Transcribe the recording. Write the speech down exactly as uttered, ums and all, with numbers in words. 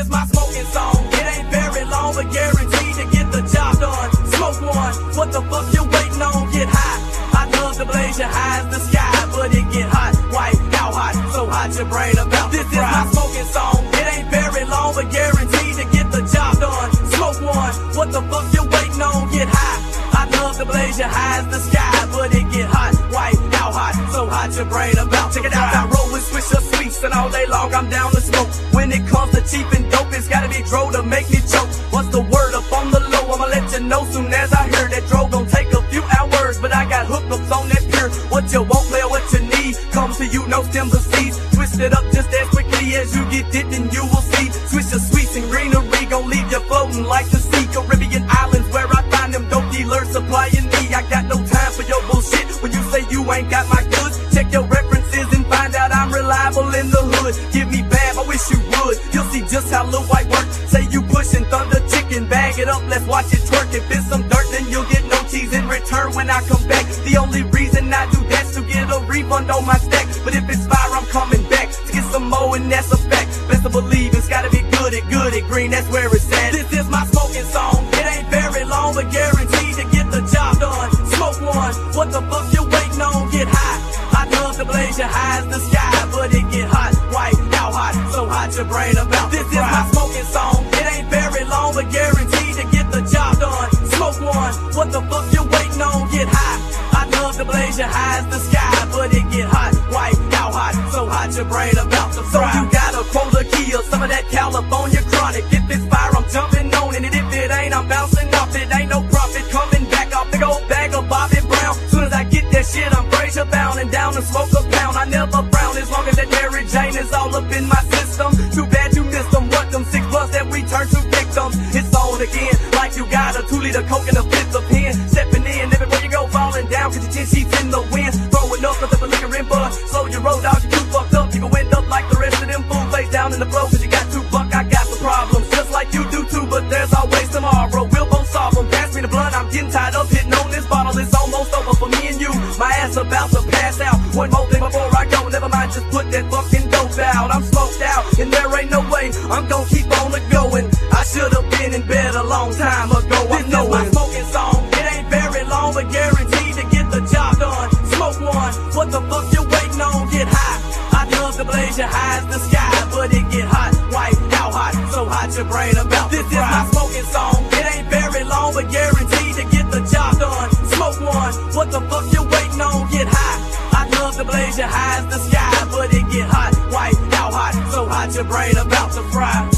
is my smoking song. It ain't very long, but guaranteed to get the job done. Smoke one, what the fuck you waiting on? Get high. I love to blaze your eyes, the sky, but it get hot, white, out hot, so hot your brain about this to fry. This is my smoking song. It ain't very long, but guaranteed to get the job done. Smoke one, what the fuck you waiting on? Get high. I love to blaze your eyes, the sky, but it get hot, white, out hot, so hot your brain about. Check it out, I roll with Swisher Sweets, and all day long I'm down to smoke. When it comes to cheap and dope, it's gotta be dro to make me choke. What's the word up on the low? I'ma let you know soon as I hear that dro gon' take a few hours, but I got hookups on that pier. What you want, player, what you need, comes to you, no stems or seeds. Twist it up just as quickly as you get it, and you will see. Swisher Sweets and greenery gon' leave you floating like the sea. Caribbean islands where I find them dope dealers supplying me. I got no time for your bullshit. When you say you ain't got my goods, check your references and find out I'm reliable in the hood. Give me bad, I wish you would. You'll see just how Lil White work. Say you pushing Thunder Chicken, bag it up, let's watch it twerk. If it's some dirt, then you'll get no cheese in return when I come back. The only reason I do that's to get a refund on my stack. But if it's fire, I'm coming back to get some more, and that's a fact. Best to believe it's gotta be good at good at green, that's where it's at. This is my smoking song. It ain't very long, but guaranteed to get the job done. Smoke one, what the fuck you waiting on? Get high. I love to blaze your eyes, the sky, but it get hot, white, out hot, so hot your brain about. This is my smoking song. It ain't very long, but guaranteed to get the job done. Smoke one, what the fuck you waiting on? Get high. I love to blaze your eyes, the sky, but it get hot, white, out hot, so hot your brain about to fry. So you got a quota key or some of that California chronic. If it's fire, I'm jumping on it, and if it ain't, I'm bouncing off it. Ain't no profit coming back off the old bag of Bobby Brown. Soon as I get that shit, I'm Frazier bound and down to smoke a pound. I never frown as long as that Mary Jane is all up in my system. Too bad you missed them. What them six bucks that we turn to victims? It's on again, like you got a two liter Coke and a fifth of pen. Stepping in, everywhere you go, falling down, cause your ten sheets in the wind. Throwing up, cause if a liquor in bud, slow your road out, you too fucked up. You gon' end up like the rest of them fools, face down in the flow, cause you got two buck, I got some problems. Just like you do too, but there's always tomorrow. We'll both solve them. Pass me the blunt, I'm getting tied up, hitting on this bottle. It's almost over for me and you. My ass about to pass out. One more thing before I go, never mind, just put that fucking dope out. I'm smoked out, and there ain't no way I'm gon' keep on it going. I should've been in bed a long time ago. This is my smoking song. It ain't very long, but guaranteed to get the job done. Smoke one, what the fuck you waiting on? Get high. I love to blaze your eyes, the sky, but it get hot, white, out hot, so hot your brain about. This is my smoking song. It ain't very long, but guaranteed to get the job done. Smoke one, what the fuck you waiting on? Get high. I love to blaze your eyes, the sky, but it get hot, white, out hot, so hot your brain about to fry.